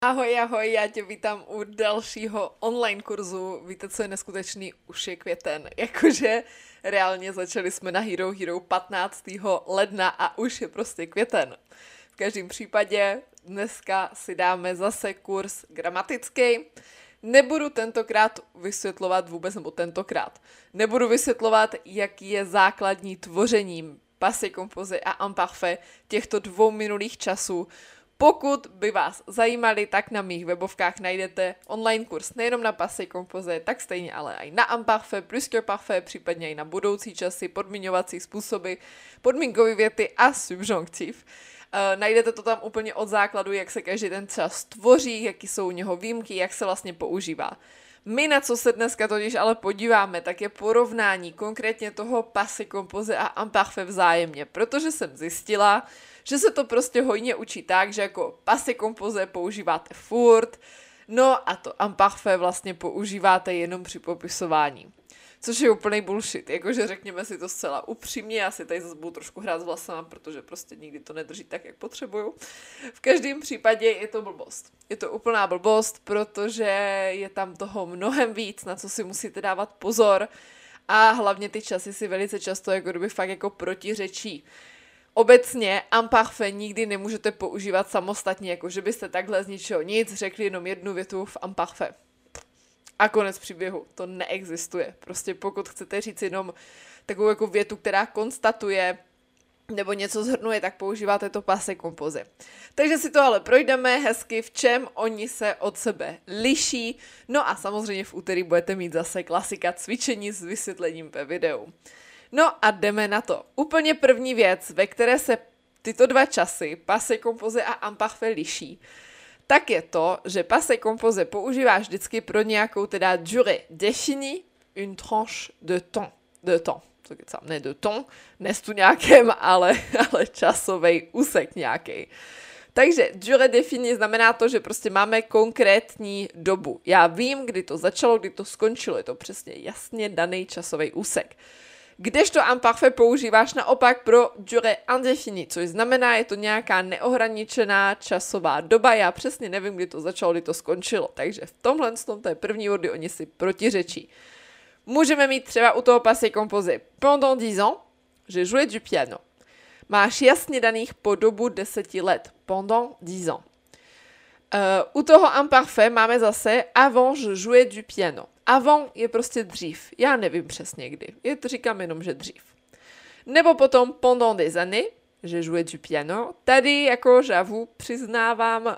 Ahoj, ahoj, já tě vítám u dalšího online kurzu. Víte, co je neskutečný? Už je květen. Jakože reálně začali jsme na Hero Hero 15. ledna a už je prostě květen. V každém případě dneska si dáme zase kurz gramatický. Nebudu tentokrát vysvětlovat vůbec, nebudu vysvětlovat, jaký je základní tvoření passé composé a imparfait těchto dvou minulých časů. Pokud by vás zajímali, tak na mých webovkách najdete online kurz nejenom na passé composé, tak stejně ale i na imparfait, plus que parfait, případně i na budoucí časy, podmiňovací způsoby, podmínkové věty a subjonktiv. Najdete to tam úplně od základu, jak se každý ten čas tvoří, jaký jsou u něho výjimky, jak se vlastně používá. My, na co se dneska totiž ale podíváme, tak je porovnání konkrétně toho passé composé a imparfait vzájemně, protože jsem zjistila, že se to prostě hojně učí tak, že jako passé composé používáte furt, no a to imparfait vlastně používáte jenom při popisování. Což je úplný bullshit, jakože řekněme si to zcela upřímně, já si tady zase budu trošku hrát s vlasama, protože prostě nikdy to nedrží tak, jak potřebuju. V každém případě je to blbost. Je to úplná blbost, protože je tam toho mnohem víc, na co si musíte dávat pozor a hlavně ty časy si velice často jako kdyby fakt jako protiřečí. Obecně imparfait nikdy nemůžete používat samostatně, jako že byste takhle z ničeho nic řekli jenom jednu větu v imparfait. A konec příběhu. To neexistuje. Prostě pokud chcete říct jenom takovou jako větu, která konstatuje nebo něco shrnuje, tak používáte to passé composé. Takže si to ale projdeme hezky, v čem oni se od sebe liší. No a samozřejmě v úterý budete mít zase klasika cvičení s vysvětlením ve videu. No a jdeme na to. Úplně první věc, ve které se tyto dva časy, passé composé a imparfait liší, tak je to, že passé composé používáš vždycky pro nějakou teda durée définie, une tranche de temps. Ne de temps, ne s tu nějakém, ale časový úsek nějaký. Takže durée définie znamená to, že prostě máme konkrétní dobu. Já vím, kdy to začalo, kdy to skončilo. Je to přesně jasně daný časový úsek. Kdežto imparfait používáš naopak pro durée indéfinie, což znamená, je to nějaká neohraničená časová doba, já přesně nevím, kdy to začalo, kdy to skončilo, takže v tomhle to je první body, oni si protiřečí. Můžeme mít třeba u toho passé composé pendant 10 ans, j'ai joué du piano. Máš jasně daných po dobu 10 let, pendant 10 ans. U toho imparfait máme zase avant je jouais du piano. Avant je prostě dřív. Já nevím přesně kdy. Říkám jenom, že dřív. Nebo potom pendant des années, j'ai joué du piano. Tady jako žavu přiznávám,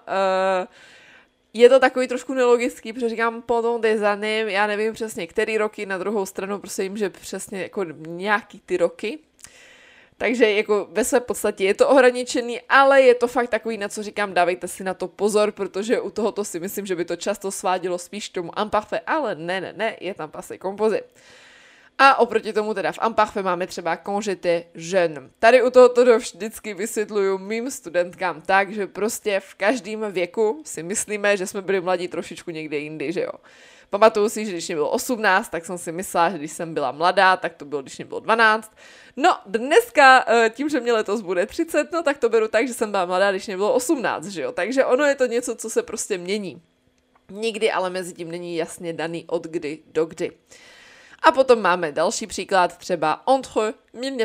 je to takový trošku nelogický, protože říkám pendant des années, já nevím přesně který roky, na druhou stranu prostě jim, že přesně jako nějaký ty roky. Takže jako ve své podstatě je to ohraničený, ale je to fakt takový, na co říkám, dávejte si na to pozor, protože u tohoto si myslím, že by to často svádělo spíš tomu imparfait, ale ne, je tam passé composé. A oproti tomu teda v imparfait máme třeba quand j'étais jeune. Tady u tohoto vždycky vysvětluju mým studentkám tak, že prostě v každém věku si myslíme, že jsme byli mladí trošičku někde jindy, že jo. Pamatuju si, že když mě bylo 18, tak jsem si myslela, že když jsem byla mladá, tak to bylo, když mě bylo 12. No, dneska, tím, že mě letos bude 30, no tak to beru tak, že jsem byla mladá, když mě bylo 18, že jo. Takže ono je to něco, co se prostě mění. Nikdy ale mezi tím není jasně daný od kdy do kdy. A potom máme další příklad, třeba entre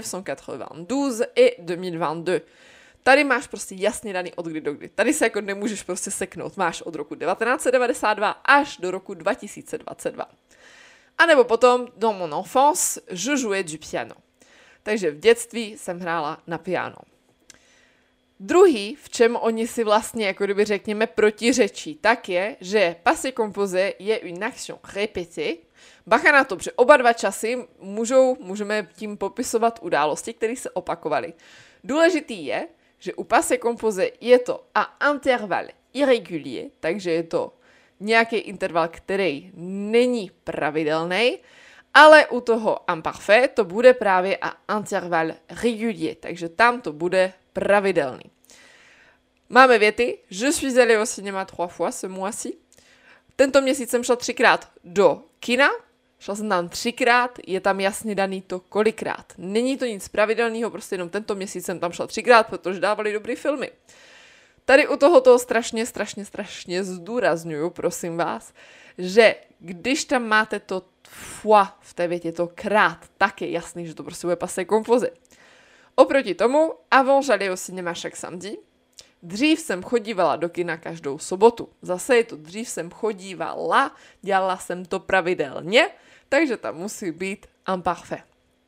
1992 et 2022. Tady máš prostě jasně daný od kdy do kdy. Tady se jako nemůžeš prostě seknout. Máš od roku 1992 až do roku 2022. A nebo potom, dans mon enfance, je jouais du piano. Takže v dětství jsem hrála na piano. Druhý, v čem oni si vlastně, jako kdyby řekněme, protiřečí, tak je, že passé composé je une action répétée. Bacha na to, že oba dva časy můžeme tím popisovat události, které se opakovaly. Důležitý je, že u passé composé je to à intervalle irrégulier, takže je to nějaký interval, který není pravidelný, ale u toho imparfait to bude právě à intervalle régulier, takže tam to bude pravidelný. Máme věty, je suis allée au cinéma 3 fois ce mois-ci. Tento měsíc jsem šla 3krát do kina, šla jsem tam 3krát, je tam jasně daný to kolikrát. Není to nic pravidelného, prostě jenom tento měsíc jsem tam šla 3krát, protože dávali dobrý filmy. Tady u tohoto strašně zdůrazňuju, prosím vás, že když tam máte to fois v té větě, to krát, tak je jasný, že to prostě bude passé composé. Oproti tomu, avant j'allais au cinéma chaque samedi, dřív jsem chodívala do kina každou sobotu. Zase je to dřív jsem chodívala, dělala jsem to pravidelně, takže tam musí být imparfait.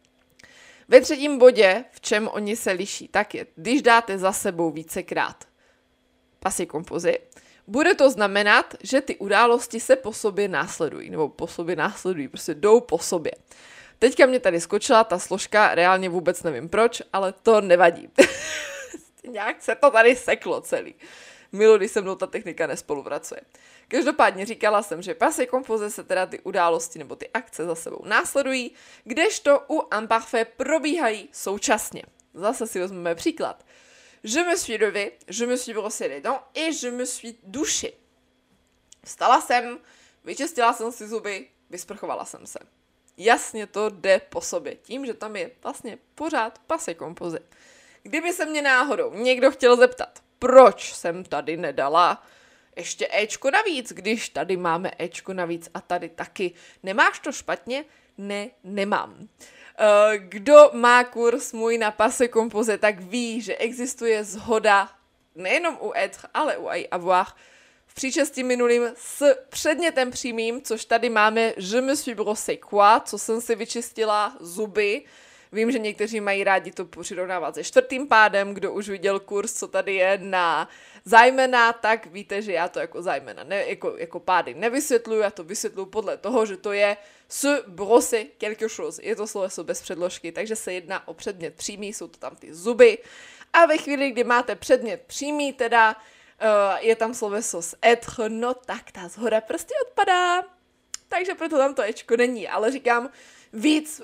Ve třetím bodě, v čem oni se liší, tak je, když dáte za sebou vícekrát passé composé, bude to znamenat, že ty události se po sobě následují, prostě jdou po sobě. Teďka mě tady skočila ta složka, reálně vůbec nevím proč, ale to nevadí. Nějak se to tady seklo celý. Milu, když se mnou ta technika nespolupracuje. Každopádně říkala jsem, že passé composé se teda ty události nebo ty akce za sebou následují, kdežto u imparfait probíhají současně. Zase si vezmeme příklad. Je me suis levée, je me suis brossé les dents et je me suis douché. Vstala jsem, vyčistila jsem si zuby, vysprchovala jsem se. Jasně to jde po sobě, tím, že tam je vlastně pořád passé composé. Kdyby se mě náhodou někdo chtěl zeptat, proč jsem tady nedala ještě éčko navíc, když tady máme éčko navíc a tady taky. Nemáš to špatně? Ne, nemám. Kdo má kurz můj na passé composé, tak ví, že existuje shoda nejenom u être, ale u i avoir v příčestí minulým s předmětem přímým, což tady máme je me suis brossé quoi, co jsem si vyčistila zuby. Vím, že někteří mají rádi to přirovnávat se čtvrtým pádem, kdo už viděl kurz, co tady je na zájmena, tak víte, že já to jako zájmena, jako pády nevysvětluju, já to vysvětluju podle toho, že to je se brosser quelque chose. Je to sloveso bez předložky, takže se jedná o předmět přímý, jsou to tam ty zuby. A ve chvíli, kdy máte předmět přímý, teda je tam sloveso s être, no tak ta shoda prostě odpadá. Takže proto tam to ečko není, ale říkám víc,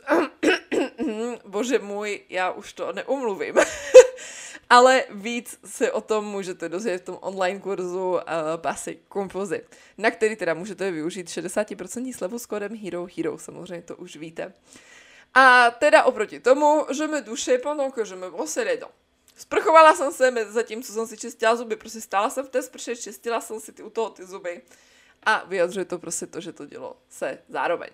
bože můj, já už to neumluvím, ale víc se o tom můžete dozvědět v tom online kurzu passé composé, na který teda můžete využít 60% slevu s kódem Hero, samozřejmě to už víte. A teda oproti tomu, je me douchais pendant que je me brossais les dents. Sprchovala jsem se, zatímco jsem si čistila zuby, prostě stála jsem v té sprše, čistila jsem si u toho ty zuby a vyjadřuje to prostě to, že to dělo se zároveň.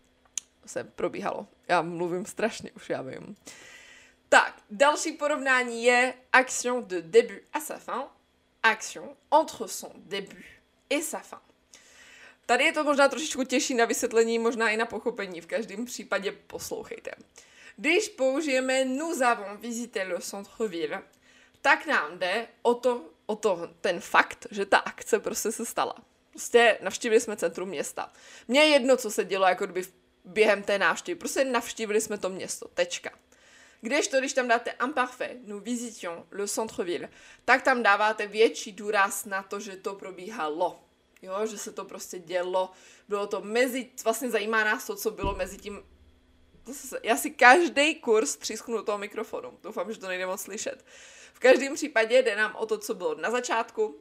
Se probíhalo. Já mluvím strašně, už já vím. Tak, další porovnání je action de début à sa fin, action entre son début et sa fin. Tady je to možná trošičku těžší na vysvětlení, možná i na pochopení, v každém případě poslouchejte. Když použijeme nous avons visité le centre-ville, tak nám jde o to ten fakt, že ta akce prostě se stala. Prostě navštívili jsme centrum města. Mně je jedno, co se dělo, jako kdyby během té návštěvy. Prostě navštívili jsme to město. Tečka. Když tam dáte imparfait, nous visitions le centre-ville, tak tam dáváte větší důraz na to, že to probíhalo. Jo, že se to prostě dělo. Bylo to vlastně zajímá nás to, co bylo mezi tím. Já si každý kurz třísknu do toho mikrofonu. Doufám, že to nejde moc slyšet. V každém případě jde nám o to, co bylo na začátku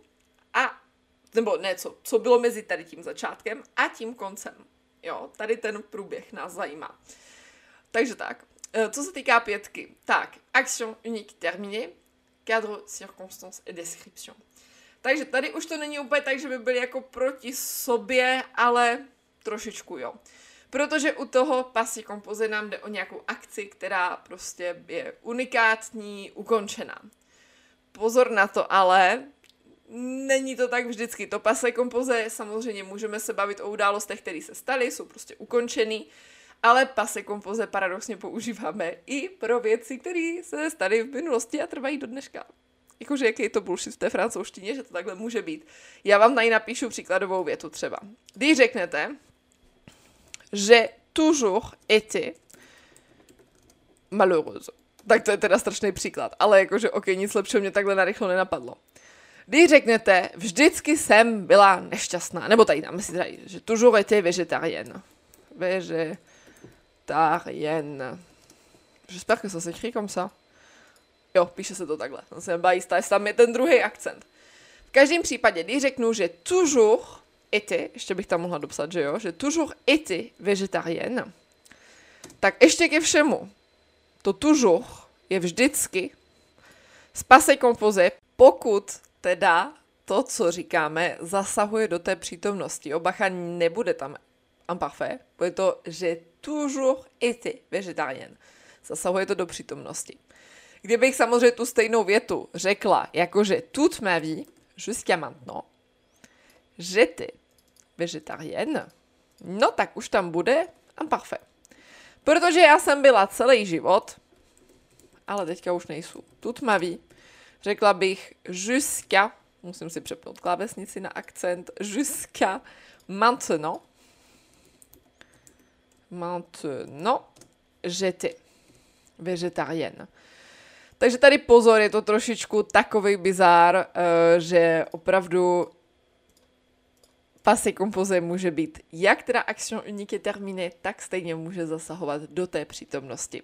nebo ne, co bylo mezi tady tím začátkem a tím koncem. Jo, tady ten průběh nás zajímá. Takže tak, co se týká pětky, tak, action unique terminée, cadre, circonstance et description. Takže tady už to není úplně tak, že by byly jako proti sobě, ale trošičku jo. Protože u toho passé composé nám jde o nějakou akci, která prostě je unikátní, ukončená. Pozor na to ale, není to tak vždycky. To passé composé, samozřejmě můžeme se bavit o událostech, které se staly, jsou prostě ukončený, ale passé composé paradoxně používáme i pro věci, které se staly v minulosti a trvají do dneška. Jakože jaký je to bullshit v té francouzštině, že to takhle může být. Já vám tady napíšu příkladovou větu třeba. Když řeknete, že toujours été malheureuse. Tak to je teda strašný příklad, ale jakože ok, nic lepšího mě takhle narychlo nenapadlo. Když řeknete, vždycky jsem byla nešťastná, nebo tady dáme si tady, že toujours été végétarienne. Végétarienne. J'espère que ça s'écrit comme ça. Jo, píše se to takhle. Jsem se nebyla jistá, jestli tam je ten druhý akcent. V každém případě, když řeknu, že toujours été, ještě bych tam mohla dopsat, že jo, že toujours été végétarienne, tak ještě ke všemu, to toujours je vždycky z passé composé, pokud teda to, co říkáme, zasahuje do té přítomnosti. Bacha, nebude tam imparfait, bude to j'ai toujours été végétarienne. Zasahuje to do přítomnosti. Kdybych samozřejmě tu stejnou větu řekla, jakože toute ma vie, jusqu'à maintenant, j'étais végétarienne, no tak už tam bude imparfait. Protože já jsem byla celý život, ale teďka už nejsou. Toute ma vie, řekla bych jusqu'à, musím si přepnout klávesnici na akcent, jusqu'à maintenant. Maintenant, j'étais végétarienne. Takže tady pozor, je to trošičku takovej bizár, že opravdu passé composé může být jak teda action unique terminée, tak stejně může zasahovat do té přítomnosti.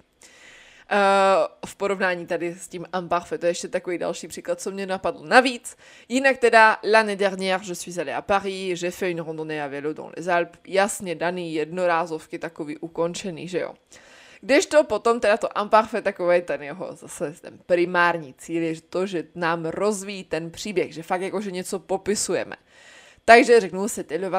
V porovnání tady s tím imparfait, to je ještě takový další příklad, co mě napadl navíc. Jinak teda, l'année dernière, je suis allée à Paris, j'ai fait une randonnée à vélo dans les Alpes. Jasně daný jednorázovky, takový ukončený, že jo. Kdežto potom teda to imparfait, takový ten jeho zase ten primární cíl je to, že nám rozvíjí ten příběh, že fakt jako, že něco popisujeme. Takže řeknu, c'était le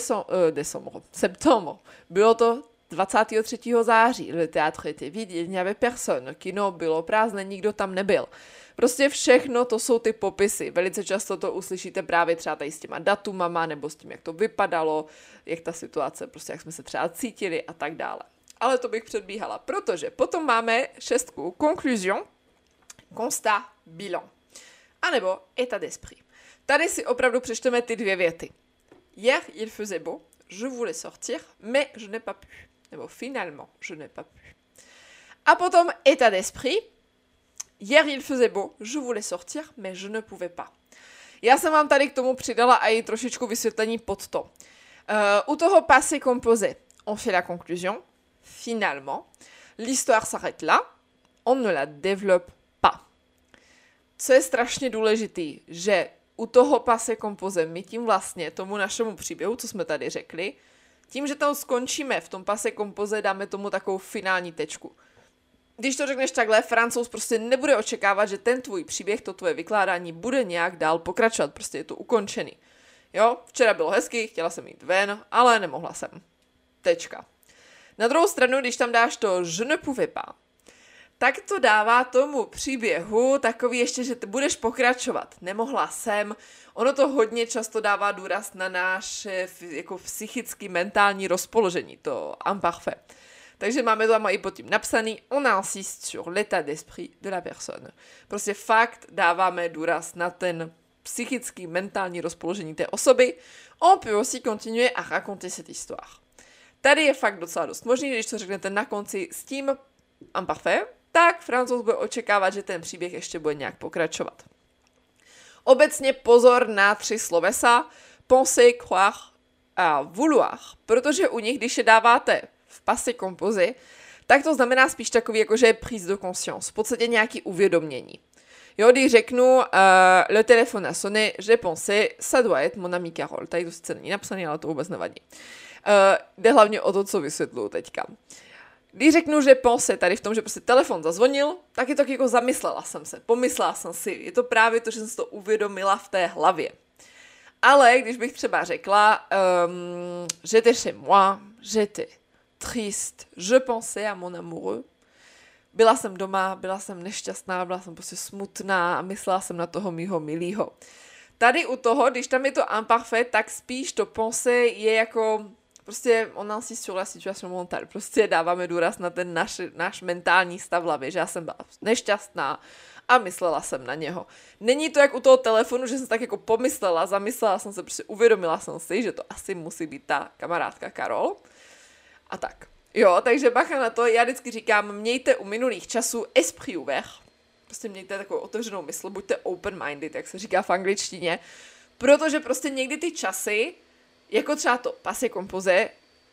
23 septembre. Bylo to 23. září. Le théâtre était vide, il n'y avait personne. Kino bylo prázdné, nikdo tam nebyl. Prostě všechno to jsou ty popisy. Velice často to uslyšíte právě třeba tady s těma datumama, nebo s tím, jak to vypadalo, jak ta situace, prostě jak jsme se třeba cítili a tak dále. Ale to bych předbíhala, protože potom máme 6. Conclusion, constat, bilan. A nebo état d'esprit. Tady si opravdu přečteme ty dvě věty. Hier, il faisait beau, je voulais sortir, mais je n'ai pas pu. Nebo finalement, je n'ai pas pu. A potom état d'esprit. Hier, il faisait beau, je voulais sortir, mais je ne pouvais pas. Já jsem vám tady k tomu přidala i trošičku vysvětlení pod to. U toho passé composé, on fait la conclusion. Finalement, l'histoire s'arrête là, on ne la développe pas. Co je strašně důležitý, že u toho passé composé my tím vlastně tomu našemu příběhu, co jsme tady řekli, tím, že tam skončíme v tom passé composé, dáme tomu takovou finální tečku. Když to řekneš takhle, Francouz prostě nebude očekávat, že ten tvůj příběh, to tvoje vykládání bude nějak dál pokračovat, prostě je to ukončený. Jo, včera bylo hezky, chtěla jsem jít ven, ale nemohla jsem. Tečka. Na druhou stranu, když tam dáš to je ne pouvais pas, tak to dává tomu příběhu takový ještě, že ty budeš pokračovat. Nemohla jsem. Ono to hodně často dává důraz na náš jako psychický, mentální rozpoložení, to imparfait. Takže máme to tam i pod tím napsaný, on insiste sur l'état d'esprit de la personne. Prostě fakt dáváme důraz na ten psychický, mentální rozpoložení té osoby. On peut aussi continuer à raconter cette histoire. Tady je fakt docela dost možný, když to řeknete na konci s tím imparfait, tak Francouz bude očekávat, že ten příběh ještě bude nějak pokračovat. Obecně pozor na 3 slovesa, penser, croire a vouloir, protože u nich, když je dáváte v passé composé, tak to znamená spíš takový, jakože prise de conscience, v podstatě nějaký uvědomění. Jo, když řeknu, le téléphone a sonné, j'ai pensé, ça doit être mon ami Carole. Tady to sice není napsané, ale to vůbec nevadí. Jde hlavně o to, co vysvětluju teďka. Když řeknu, že pense tady v tom, že prostě telefon zazvonil, tak je to jako zamyslela jsem se, pomyslela jsem si. Je to právě to, že jsem si to uvědomila v té hlavě. Ale když bych třeba řekla, j'étais chez moi, j'étais triste, je pensais à mon amoureux. Byla jsem doma, byla jsem nešťastná, byla jsem prostě smutná a myslela jsem na toho mýho milýho. Tady u toho, když tam je to imparfait, tak spíš to penser je jako prostě on insiste sur la situation mentale. Prostě dáváme důraz na ten náš mentální stav v hlavě, že já jsem byla nešťastná a myslela jsem na něho. Není to jak u toho telefonu, že jsem tak jako pomyslela, zamyslela jsem se, prostě uvědomila jsem si, že to asi musí být ta kamarádka Karol. A tak. Jo, takže bacha na to, já vždycky říkám, mějte u minulých časů esprit ouvert. Prostě mějte takovou otevřenou mysl, buďte open-minded, jak se říká v angličtině. Protože prostě někdy ty časy, jako třeba to passé composé,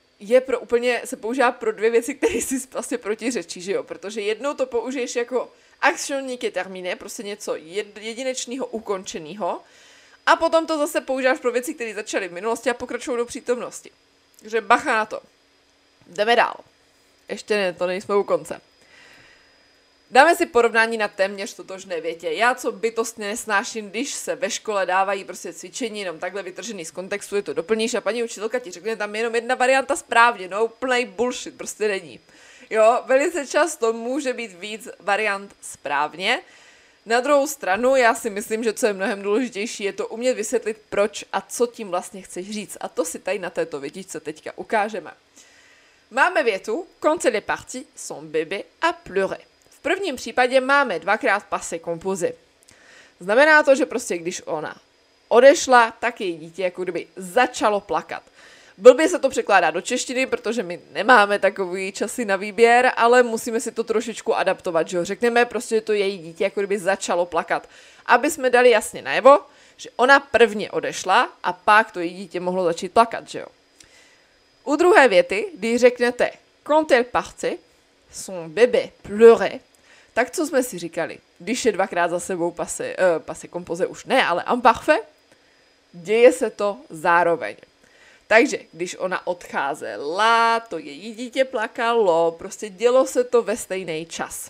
se používá pro 2 věci, které si vlastně protiřečí, že jo? Protože jednou to použiješ jako action unique terminé, prostě něco jedinečného, ukončeného, a potom to zase používáš pro věci, které začaly v minulosti a pokračují do přítomnosti. Takže bacha na to. Jdeme dál. Ještě ne, to nejsme u konce. Dáme si porovnání na téměř totožné větě. Já, co bytostně nesnáším, když se ve škole dávají prostě cvičení jenom takhle vytržený z kontextu, je to doplníš a paní učitelka ti řekne tam jenom jedna varianta správně, no úplnej bullshit, prostě není. Jo, velice často může být víc variant správně. Na druhou stranu, já si myslím, že co je mnohem důležitější, je to umět vysvětlit proč a co tím vlastně chceš říct. A to si tady na této větičce teďka ukážeme. Máme větu, quand elle est partie, son bébé a pleuré. V prvním případě máme dvakrát passé composé. Znamená to, že prostě když ona odešla, tak její dítě jako kdyby začalo plakat. Blbě se to překládá do češtiny, protože my nemáme takový časy na výběr, ale musíme si to trošičku adaptovat, že jo. Řekneme prostě, že to její dítě jako kdyby začalo plakat. Aby jsme dali jasně najevo, že ona prvně odešla a pak to její dítě mohlo začít plakat, že jo. U druhé věty, když řeknete quand elle partait, son bébé pleurait, tak co jsme si říkali? Když je dvakrát za sebou passé composé už ne, ale imparfait, děje se to zároveň. Takže když ona odcházela, to její dítě plakalo, prostě dělo se to ve stejný čas.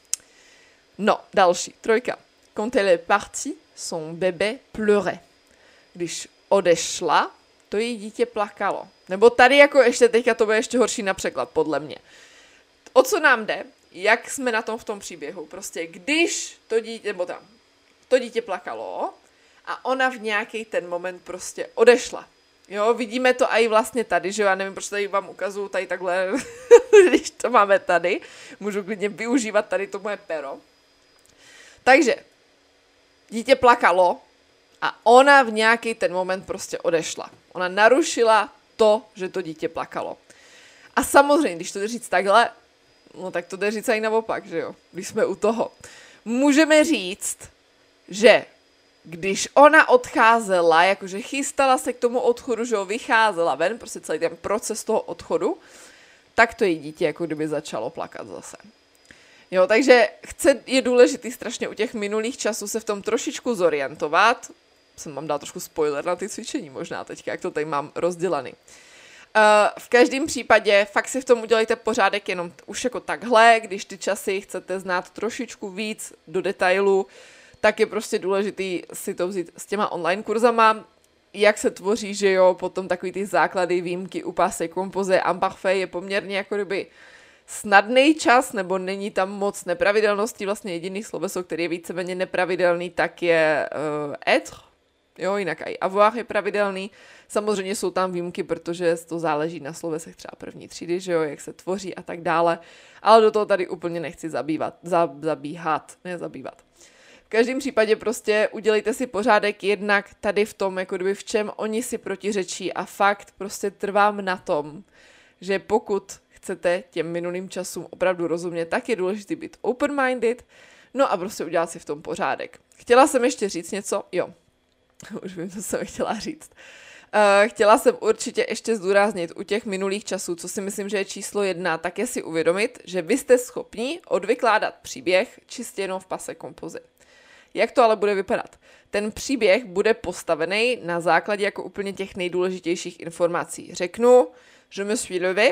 No, další, trojka. Quand elle est partie, son bébé pleurait. Když odešla, to její dítě plakalo. Nebo tady jako ještě teďka to bude ještě horší na překlad, podle mě. O co nám jde, jak jsme na tom v tom příběhu. Prostě když to dítě, nebo tam, to dítě plakalo a ona v nějaký ten moment prostě odešla. Jo, vidíme to i vlastně tady, že jo, já nevím, proč tady vám ukazuju tady takhle, když to máme tady, můžu klidně využívat tady to moje pero. Takže, dítě plakalo a ona v nějaký ten moment prostě odešla. Ona narušila to, že to dítě plakalo. A samozřejmě, když to jde říct takhle, no tak to jde říct i naopak, že jo, když jsme u toho. Můžeme říct, že když ona odcházela, jakože chystala se k tomu odchodu, že jo, vycházela ven, prostě celý ten proces toho odchodu, tak to její dítě jako kdyby začalo plakat zase. Jo, takže je důležitý strašně u těch minulých časů se v tom trošičku zorientovat. Jsem vám dala trošku spoiler na ty cvičení možná teďka, jak to tady mám rozdělaný. V každém případě fakt si v tom udělejte pořádek jenom už jako takhle, když ty časy chcete znát trošičku víc do detailu, tak je prostě důležitý si to vzít s těma online kurzama, jak se tvoří, že jo, potom takový ty základy, výjimky u passé composé, imparfait je poměrně jako kdyby snadný čas, nebo není tam moc nepravidelností, vlastně jediný sloveso, který je víceméně nepravidelný, tak je être, jo, jinak i avoir je pravidelný. Samozřejmě jsou tam výjimky, protože to záleží na slovesech třeba první třídy, že jo, jak se tvoří a tak dále, ale do toho tady úplně nechci zabíhat. V každém případě prostě udělejte si pořádek jednak tady v tom, jako kdyby v čem oni si protiřečí a fakt prostě trvám na tom, že pokud chcete těm minulým časům opravdu rozumět, tak je důležité být open-minded, no a prostě udělat si v tom pořádek. Chtěla jsem ještě říct něco, jo, už vím, co jsem chtěla říct. Chtěla jsem určitě ještě zdůraznit u těch minulých časů, co si myslím, že je číslo 1, tak je si uvědomit, že vy jste schopni odvykládat příběh čistě jenom v passé composé. Jak to ale bude vypadat? Ten příběh bude postavený na základě jako úplně těch nejdůležitějších informací. Řeknu, je me suis levé,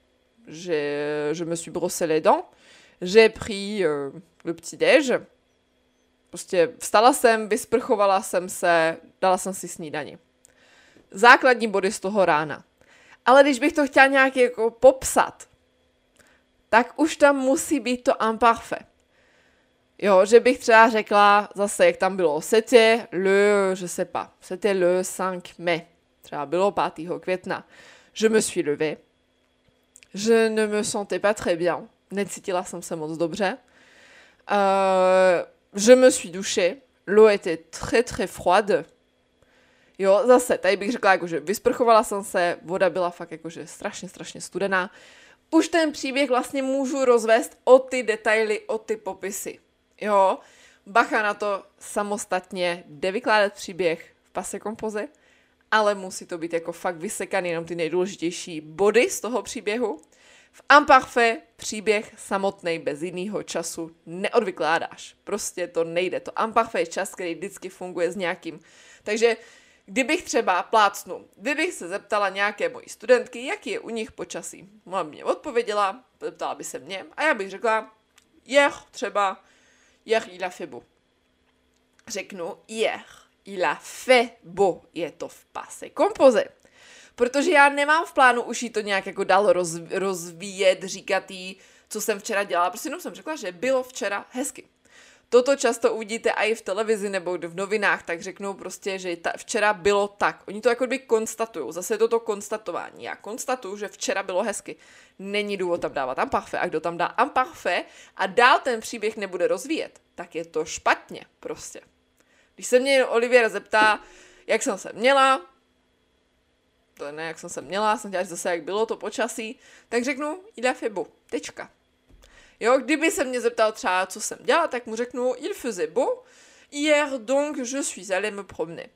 je me suis brossé les dents, j'ai pris le petit-déj, prostě vstala jsem, vysprchovala jsem se, dala jsem si snídani. Základní body z toho rána. Ale když bych to chtěla nějak jako popsat, tak už tam musí být to imparfait. Jo, že bych třeba řekla zase, jak tam bylo, c'était le, je sais pas, c'était le 5 mai, třeba bylo 5. května. Je me suis levée, je ne me sentais pas très bien, necítila jsem se moc dobře. Je me suis douchée, l'eau était très très froide. Jo, zase, tady bych řekla, jakože vysprchovala jsem se, voda byla fakt jakože strašně studená. Už ten příběh vlastně můžu rozvést o ty detaily, o ty popisy. Jo, bacha na to, samostatně jde vykládat příběh v passé composé, ale musí to být jako fakt vysekaný jenom ty nejdůležitější body z toho příběhu. V imparfait příběh samotný bez jiného času neodvykládáš. Prostě to nejde. To imparfait je čas, který vždycky funguje s nějakým. Takže kdybych třeba plácnu, kdybych se zeptala nějaké mojí studentky, jaký je u nich počasí. Ona by mě odpověděla, zeptala by se mě a já bych řekla, hier třeba, hier il a fait beau. Řeknu hier il a fait beau, je to v passé composé. Protože já nemám v plánu už jí to nějak jako dál rozvíjet, říkat jí, co jsem včera dělala. Prostě jenom jsem řekla, že bylo včera hezky. Toto často uvidíte i v televizi nebo v novinách, tak řeknou prostě, že včera bylo tak. Oni to jako by konstatujou. Zase je toto konstatování. Já konstatuju, že včera bylo hezky. Není důvod tam dávat imparfait. A kdo tam dá imparfait a dál ten příběh nebude rozvíjet, tak je to špatně prostě. Když se mě Olivier zeptá, jak jsem se měla, to ne, jak jsem se měla, jsem chtěla zase, jak bylo to počasí, tak řeknu, il a fait beau, tečka. Jo, kdyby se mě zeptal třeba, co jsem dělala, tak mu řeknu, il faisait beau, hier donc je suis allée me promener.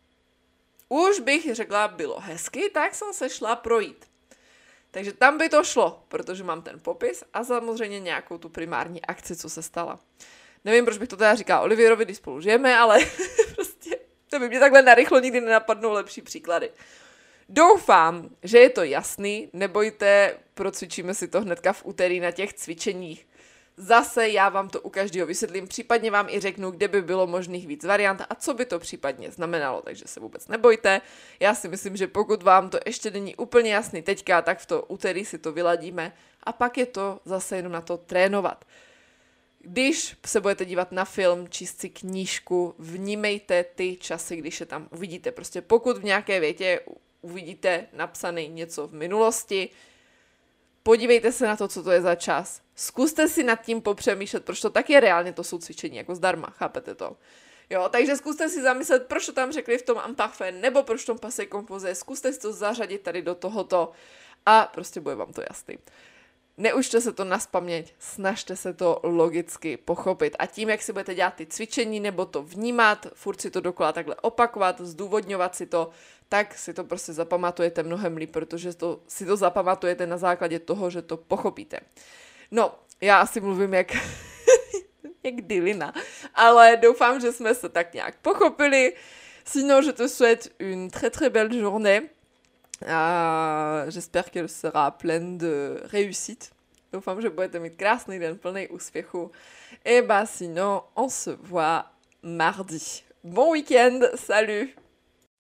Už bych řekla, bylo hezky, tak jsem se šla projít. Takže tam by to šlo, protože mám ten popis a samozřejmě nějakou tu primární akci, co se stala. Nevím, proč bych to teda říkala Olivierovi, když spolu žijeme, ale prostě to by mě takhle narychlo nikdy nenapadnou lepší příklady. Doufám, že je to jasný, nebojte, procvičíme si to hnedka v úterý na těch cvičeních. Zase já vám to u každého vysvětlím, případně vám i řeknu, kde by bylo možných víc variant a co by to případně znamenalo, takže se vůbec nebojte. Já si myslím, že pokud vám to ještě není úplně jasný teďka, tak v to úterý si to vyladíme a pak je to zase jenom na to trénovat. Když se budete dívat na film, číst si knížku, vnímejte ty časy, když je tam uvidíte. Prostě pokud v nějaké větě uvidíte napsaný něco v minulosti, podívejte se na to, co to je za čas. Zkuste si nad tím popřemýšlet, proč to tak je reálně, to jsou cvičení jako zdarma, chápete to? Jo, takže zkuste si zamyslet, proč to tam řekli v tom imparfait, nebo proč v tom passé composé, zkuste si to zařadit tady do tohoto a prostě bude vám to jasný. Neučte se to nazpaměť, snažte se to logicky pochopit a tím, jak si budete dělat ty cvičení nebo to vnímat, furt si to dokola takhle opakovat, zdůvodňovat si to, tak si to prostě zapamatujete mnohem líp, protože si to zapamatujete na základě toho, že to pochopíte. No, já asi mluvím jak Dylina, ale doufám, že jsme se tak nějak pochopili. Sinon, je te souhaite une très très belle journée. J'espère qu'elle sera pleine de réussite. Doufám, že budete mít krásný den plný úspěchu. Et bah sinon, on se voit mardi. Bon week-end, salut!